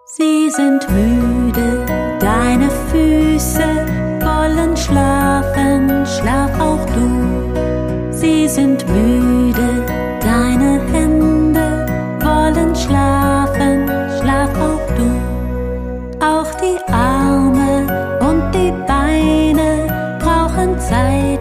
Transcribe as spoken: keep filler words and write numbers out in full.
Sie sind müde, deine Füße wollen schlafen, schlaf auch du. Sie sind müde, deine Hände wollen schlafen, schlaf auch du. Auch die Arme und die Beine brauchen Zeit